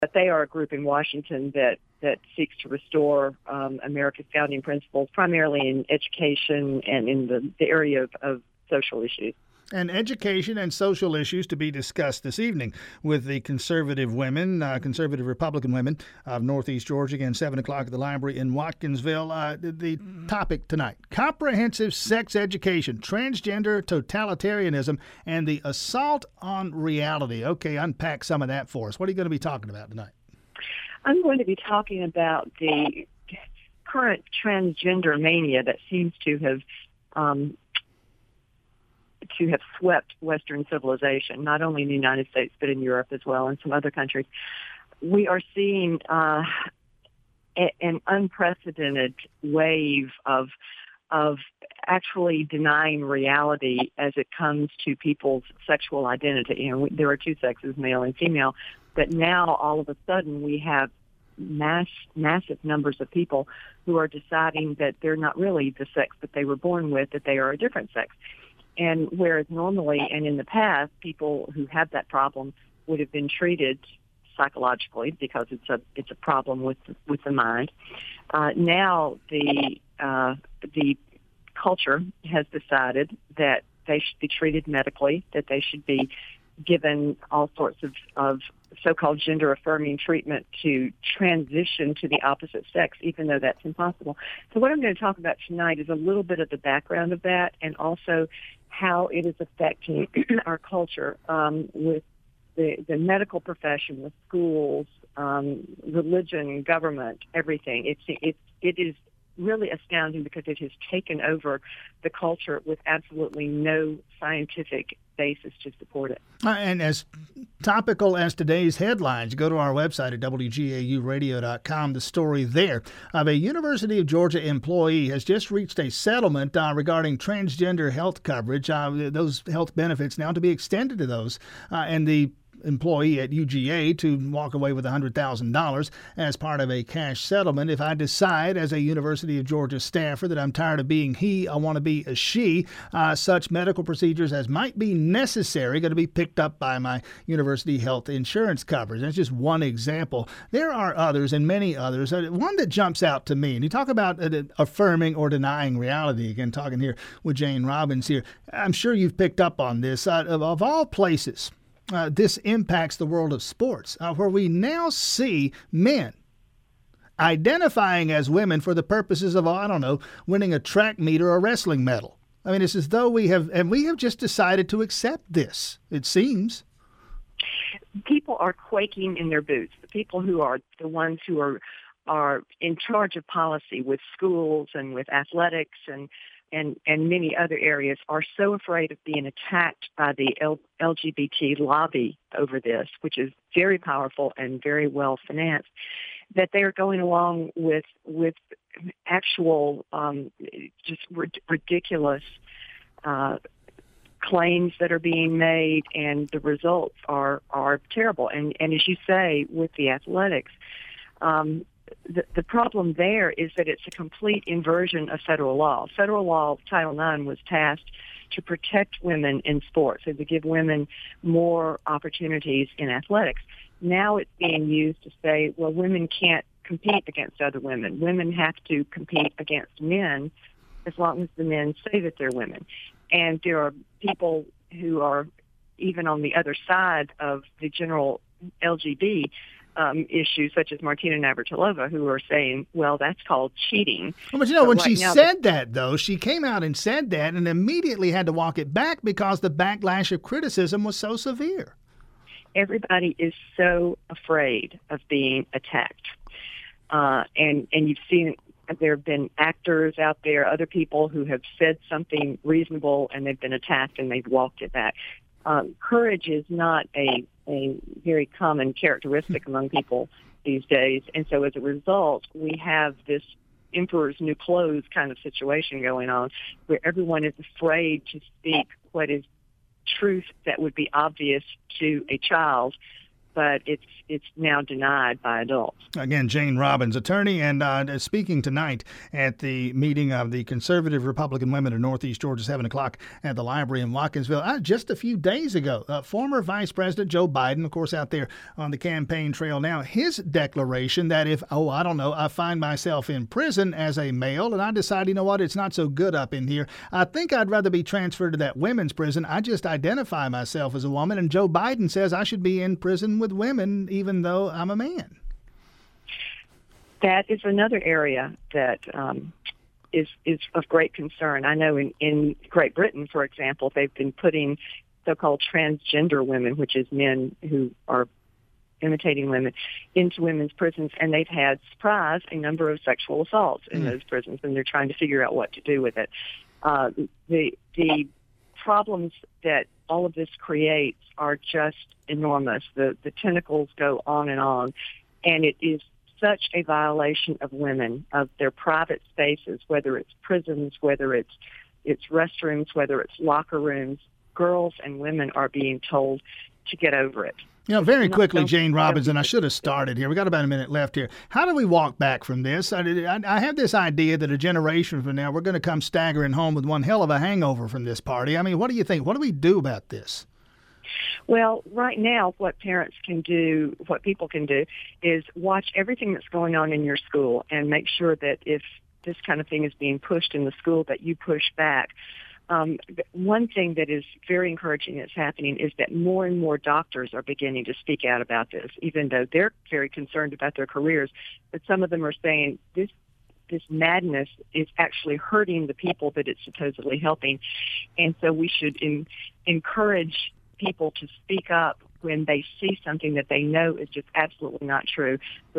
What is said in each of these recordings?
But they are a group in Washington that seeks to restore America's founding principles, primarily in education and in the area of social issues. And education and social issues to be discussed this evening with the conservative women, conservative Republican women of Northeast Georgia, again, 7 o'clock at the library in Watkinsville. The topic tonight, comprehensive sex education, transgender totalitarianism, and the assault on reality. Okay, unpack some of that for us. What are you going to be talking about tonight? I'm going to be talking about the current transgender mania that seems to have swept Western civilization, not only in the United States, but in Europe as well and some other countries. We are seeing an unprecedented wave of actually denying reality as it comes to people's sexual identity. You know, there are two sexes, male and female, but now all of a sudden we have massive numbers of people who are deciding that they're not really the sex that they were born with, that they are a different sex. And whereas normally and in the past, people who have that problem would have been treated psychologically because it's a problem with the mind. Now the culture has decided that they should be treated medically, that they should be given all sorts of so-called gender-affirming treatment to transition to the opposite sex, even though that's impossible. So what I'm going to talk about tonight is a little bit of the background of that and also how it is affecting our culture with the medical profession, the schools, religion, government, everything. It is really astounding because it has taken over the culture with absolutely no scientific basis to support it. And as topical as today's headlines, go to our website at WGAUradio.com. The story there of a University of Georgia employee has just reached a settlement regarding transgender health coverage. Those health benefits now to be extended to those. And the employee at UGA to walk away with $100,000 as part of a cash settlement. If I decide as a University of Georgia staffer that I'm tired of being he, I want to be a she, such medical procedures as might be necessary going to be picked up by my university health insurance coverage. That's just one example. There are others and many others. One that jumps out to me, and you talk about affirming or denying reality, again, talking here with Jane Robbins here. I'm sure you've picked up on this. Of all places, this impacts the world of sports, where we now see men identifying as women for the purposes of, winning a track meet or a wrestling medal. I mean, it's as though we have just decided to accept this, it seems. People are quaking in their boots. The people who are the ones who are in charge of policy with schools and with athletics and many other areas are so afraid of being attacked by the LGBT lobby over this, which is very powerful and very well financed, that they are going along with actual just ridiculous claims that are being made, and the results are terrible. And as you say, with the athletics, the problem there is that it's a complete inversion of federal law. Federal law, Title IX, was tasked to protect women in sports and to give women more opportunities in athletics. Now it's being used to say, well, women can't compete against other women. Women have to compete against men as long as the men say that they're women. And there are people who are even on the other side of the general LGBT issues, such as Martina Navratilova, who are saying, well, that's called cheating. Well, but when she said that, though, she came out and said that and immediately had to walk it back because the backlash of criticism was so severe. Everybody is so afraid of being attacked. And you've seen there have been actors out there, other people who have said something reasonable and they've been attacked and they've walked it back. Courage is not a very common characteristic among people these days. And so as a result, we have this emperor's new clothes kind of situation going on where everyone is afraid to speak what is truth that would be obvious to a child but it's now denied by adults. Again, Jane Robbins, attorney, and speaking tonight at the meeting of the Conservative Republican Women of Northeast Georgia, 7 o'clock at the library in Watkinsville. Just a few days ago, former Vice President Joe Biden, of course, out there on the campaign trail now, his declaration that if, I find myself in prison as a male and I decide, you know what, it's not so good up in here, I think I'd rather be transferred to that women's prison. I just identify myself as a woman, and Joe Biden says I should be in prison with women even though I'm a man. That is another area that is of great concern. I know in Great Britain, for example, they've been putting so-called transgender women, which is men who are imitating women, into women's prisons, and they've had, surprise, a number of sexual assaults in those prisons, and they're trying to figure out what to do with it. The problems that all of this creates are just enormous. The tentacles go on, and it is such a violation of women, of their private spaces, whether it's prisons, whether it's restrooms, whether it's locker rooms. Girls and women are being told to get over it. You know, very quickly, Jane Robbins, and I should have started here. We got about a minute left here. How do we walk back from this? I have this idea that a generation from now, we're going to come staggering home with one hell of a hangover from this party. I mean, what do you think? What do we do about this? Well, right now, what parents can do, what people can do, is watch everything that's going on in your school and make sure that if this kind of thing is being pushed in the school, that you push back. One thing that is very encouraging that's happening is that more and more doctors are beginning to speak out about this, even though they're very concerned about their careers. But some of them are saying this madness is actually hurting the people that it's supposedly helping. And so we should encourage people to speak up when they see something that they know is just absolutely not true.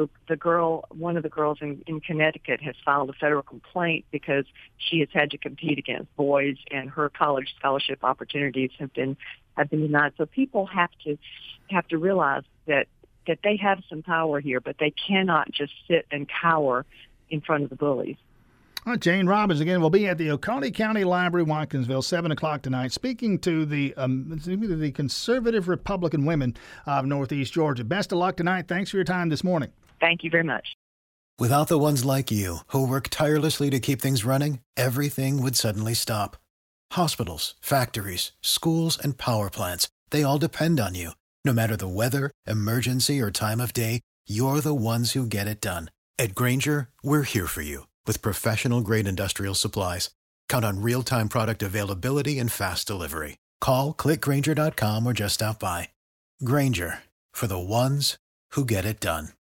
One of the girls in Connecticut has filed a federal complaint because she has had to compete against boys, and her college scholarship opportunities have been denied. So people have to realize that they have some power here, but they cannot just sit and cower in front of the bullies. Jane Robbins, again, will be at the Oconee County Library, Watkinsville, 7 o'clock tonight, speaking to the Conservative Republican Women of Northeast Georgia. Best of luck tonight. Thanks for your time this morning. Thank you very much. Without the ones like you, who work tirelessly to keep things running, everything would suddenly stop. Hospitals, factories, schools, and power plants, they all depend on you. No matter the weather, emergency, or time of day, you're the ones who get it done. At Grainger, we're here for you. With professional-grade industrial supplies, count on real-time product availability and fast delivery. Call, click Grainger.com, or just stop by. Grainger, for the ones who get it done.